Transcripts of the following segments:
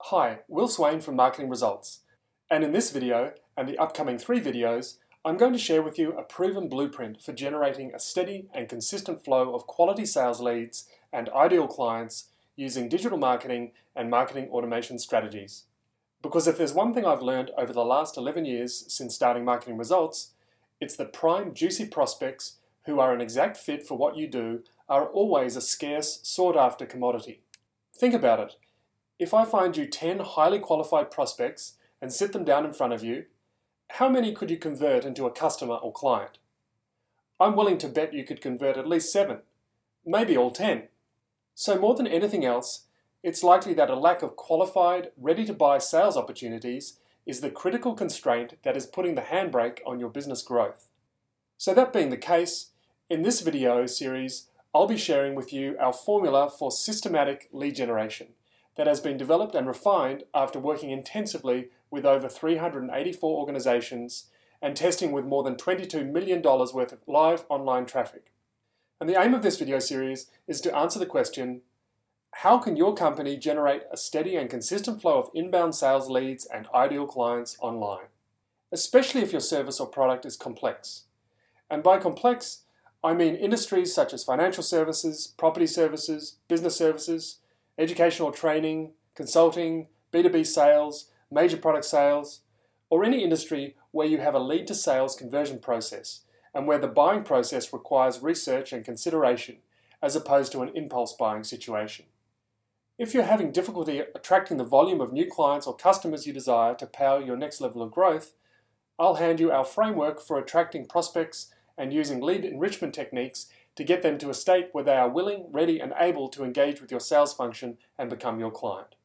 Hi, Will Swain from Marketing Results, and in this video and the upcoming 3 videos, I'm going to share with you a proven blueprint for generating a steady and consistent flow of quality sales leads and ideal clients using digital marketing and marketing automation strategies. Because if there's one thing I've learned over the last 11 years since starting Marketing Results, it's that prime, juicy prospects who are an exact fit for what you do are always a scarce, sought-after commodity. Think about it. If I find you 10 highly qualified prospects and sit them down in front of you, how many could you convert into a customer or client? I'm willing to bet you could convert at least 7, maybe all 10. So more than anything else, it's likely that a lack of qualified, ready-to-buy sales opportunities is the critical constraint that is putting the handbrake on your business growth. So that being the case, in this video series, I'll be sharing with you our formula for systematic lead generation that has been developed and refined after working intensively with over 384 organizations and testing with more than $22 million worth of live online traffic. And the aim of this video series is to answer the question, how can your company generate a steady and consistent flow of inbound sales leads and ideal clients online, especially if your service or product is complex? And by complex, I mean industries such as financial services, property services, business services, educational training, consulting, B2B sales, major product sales, or any industry where you have a lead to sales conversion process and where the buying process requires research and consideration as opposed to an impulse buying situation. If you're having difficulty attracting the volume of new clients or customers you desire to power your next level of growth, I'll hand you our framework for attracting prospects and using lead enrichment techniques to get them to a state where they are willing, ready, and able to engage with your sales function and become your client.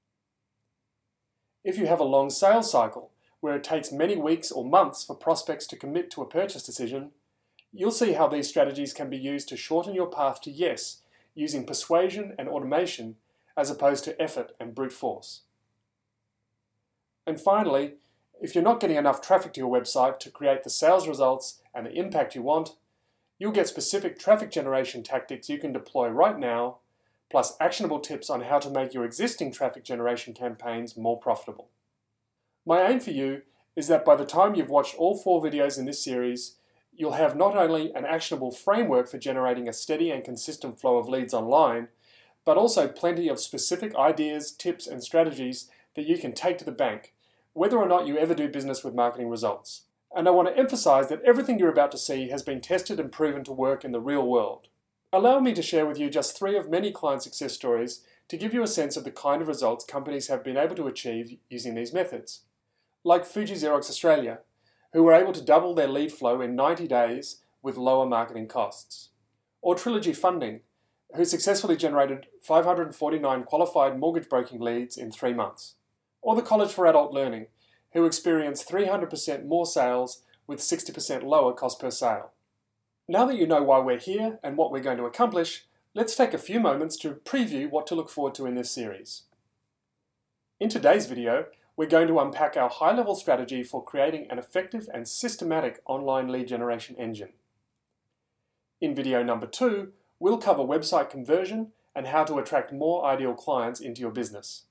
If you have a long sales cycle, where it takes many weeks or months for prospects to commit to a purchase decision, you'll see how these strategies can be used to shorten your path to yes, using persuasion and automation as opposed to effort and brute force. And finally, if you're not getting enough traffic to your website to create the sales results and the impact you want, you'll get specific traffic generation tactics you can deploy right now, plus actionable tips on how to make your existing traffic generation campaigns more profitable. My aim for you is that by the time you've watched all 4 videos in this series, you'll have not only an actionable framework for generating a steady and consistent flow of leads online, but also plenty of specific ideas, tips, and strategies that you can take to the bank, whether or not you ever do business with Marketing Results. And I want to emphasize that everything you're about to see has been tested and proven to work in the real world. Allow me to share with you just 3 of many client success stories to give you a sense of the kind of results companies have been able to achieve using these methods. Like Fuji Xerox Australia, who were able to double their lead flow in 90 days with lower marketing costs. Or Trilogy Funding, who successfully generated 549 qualified mortgage broking leads in 3 months. Or the College for Adult Learning, who experienced 300% more sales with 60% lower cost per sale. Now that you know why we're here and what we're going to accomplish, let's take a few moments to preview what to look forward to in this series. In today's video, we're going to unpack our high-level strategy for creating an effective and systematic online lead generation engine. In video number 2, we'll cover website conversion and how to attract more ideal clients into your business.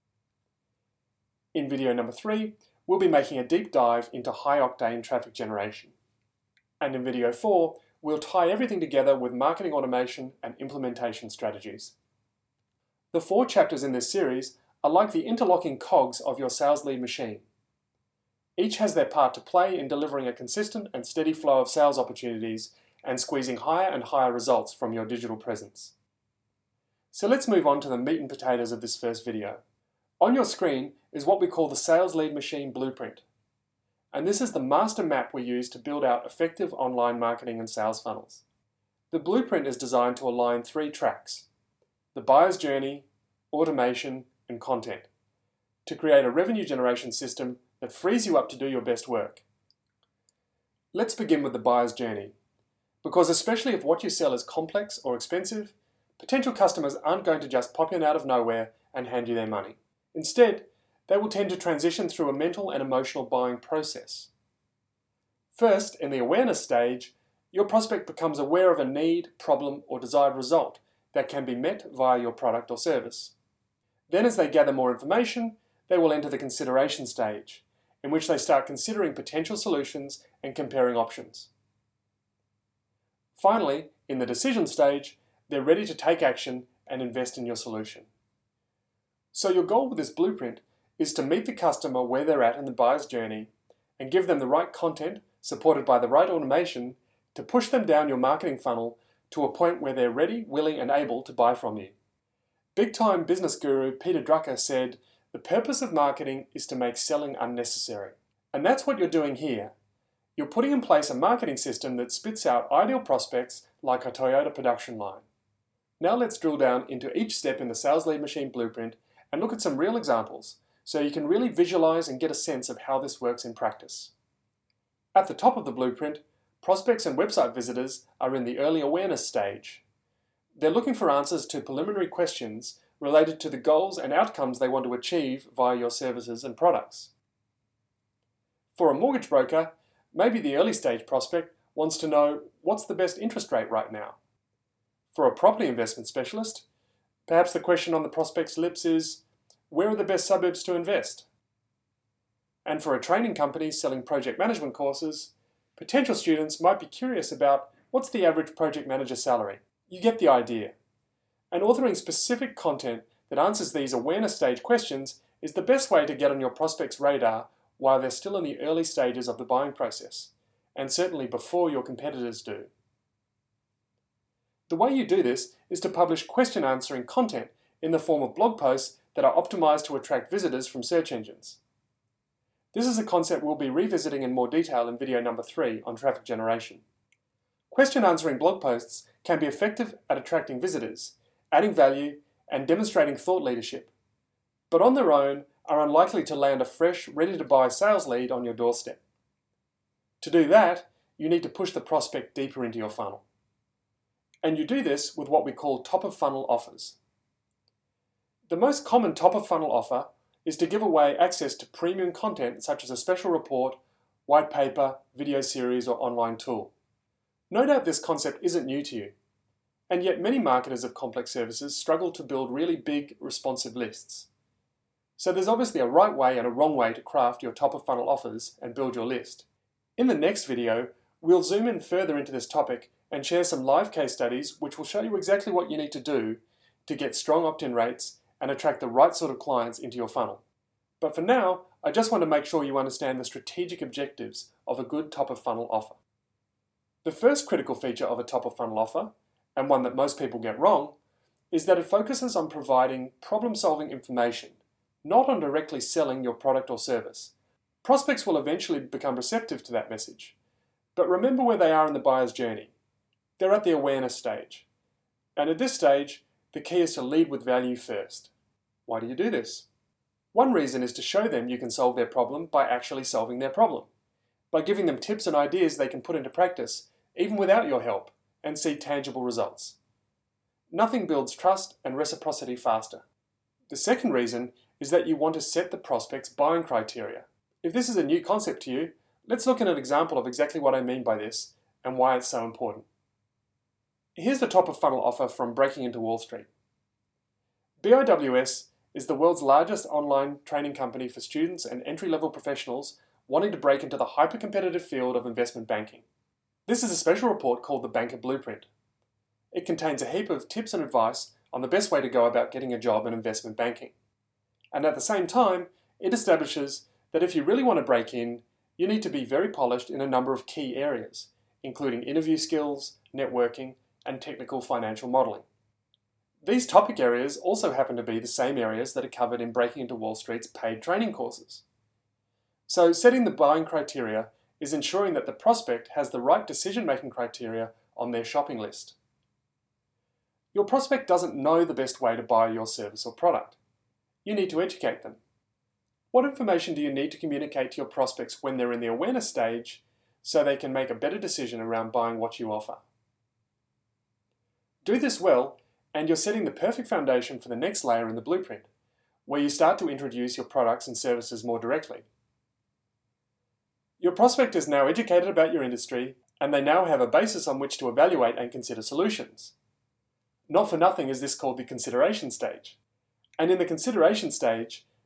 In video number 3, we'll be making a deep dive into high-octane traffic generation. And in video 4, we'll tie everything together with marketing automation and implementation strategies. The 4 chapters in this series are like the interlocking cogs of your sales lead machine. Each has their part to play in delivering a consistent and steady flow of sales opportunities and squeezing higher and higher results from your digital presence. So let's move on to the meat and potatoes of this first video. On your screen is what we call the Sales Lead Machine Blueprint. And this is the master map we use to build out effective online marketing and sales funnels. The blueprint is designed to align 3 tracks: the buyer's journey, automation, and content, to create a revenue generation system that frees you up to do your best work. Let's begin with the buyer's journey, because especially if what you sell is complex or expensive, potential customers aren't going to just pop in out of nowhere and hand you their money. Instead, they will tend to transition through a mental and emotional buying process. First, in the awareness stage, your prospect becomes aware of a need, problem, or desired result that can be met via your product or service. Then as they gather more information, they will enter the consideration stage, in which they start considering potential solutions and comparing options. Finally, in the decision stage, they're ready to take action and invest in your solution. So your goal with this blueprint is to meet the customer where they're at in the buyer's journey and give them the right content supported by the right automation to push them down your marketing funnel to a point where they're ready, willing, and able to buy from you. Big-time business guru Peter Drucker said, "The purpose of marketing is to make selling unnecessary." And that's what you're doing here. You're putting in place a marketing system that spits out ideal prospects like a Toyota production line. Now let's drill down into each step in the Sales Lead Machine blueprint and look at some real examples so you can really visualize and get a sense of how this works in practice. At the top of the blueprint, prospects and website visitors are in the early awareness stage. They're looking for answers to preliminary questions related to the goals and outcomes they want to achieve via your services and products. For a mortgage broker, maybe the early stage prospect wants to know what's the best interest rate right now. For a property investment specialist, perhaps the question on the prospect's lips is, where are the best suburbs to invest? And for a training company selling project management courses, potential students might be curious about what's the average project manager salary. You get the idea. And authoring specific content that answers these awareness stage questions is the best way to get on your prospect's radar while they're still in the early stages of the buying process, and certainly before your competitors do. The way you do this is to publish question answering content in the form of blog posts that are optimized to attract visitors from search engines. This is a concept we'll be revisiting in more detail in video number 3 on traffic generation. Question answering blog posts can be effective at attracting visitors, adding value, and demonstrating thought leadership, but on their own are unlikely to land a fresh, ready-to-buy sales lead on your doorstep. To do that, you need to push the prospect deeper into your funnel. And you do this with what we call top-of-funnel offers. The most common top-of-funnel offer is to give away access to premium content such as a special report, white paper, video series, or online tool. No doubt this concept isn't new to you, and yet many marketers of complex services struggle to build really big, responsive lists. So there's obviously a right way and a wrong way to craft your top-of-funnel offers and build your list. In the next video, we'll zoom in further into this topic and share some live case studies which will show you exactly what you need to do to get strong opt-in rates and attract the right sort of clients into your funnel. But for now, I just want to make sure you understand the strategic objectives of a good top-of-funnel offer. The first critical feature of a top-of-funnel offer, and one that most people get wrong, is that it focuses on providing problem-solving information, not on directly selling your product or service. Prospects will eventually become receptive to that message, but remember where they are in the buyer's journey. They're at the awareness stage, and at this stage, the key is to lead with value first. Why do you do this? One reason is to show them you can solve their problem by actually solving their problem, by giving them tips and ideas they can put into practice, even without your help, and see tangible results. Nothing builds trust and reciprocity faster. The second reason is that you want to set the prospect's buying criteria. If this is a new concept to you, let's look at an example of exactly what I mean by this and why it's so important. Here's the top-of-funnel offer from Breaking into Wall Street. BIWS is the world's largest online training company for students and entry-level professionals wanting to break into the hyper-competitive field of investment banking. This is a special report called the Banker Blueprint. It contains a heap of tips and advice on the best way to go about getting a job in investment banking. And at the same time, it establishes that if you really want to break in, you need to be very polished in a number of key areas, including interview skills, networking, and technical financial modeling. These topic areas also happen to be the same areas that are covered in Breaking into Wall Street's paid training courses. So setting the buying criteria is ensuring that the prospect has the right decision-making criteria on their shopping list. Your prospect doesn't know the best way to buy your service or product. You need to educate them. What information do you need to communicate to your prospects when they're in the awareness stage so they can make a better decision around buying what you offer? Do this well, and you're setting the perfect foundation for the next layer in the blueprint, where you start to introduce your products and services more directly. Your prospect is now educated about your industry, and they now have a basis on which to evaluate and consider solutions. Not for nothing is this called the consideration stage. And in the consideration stage,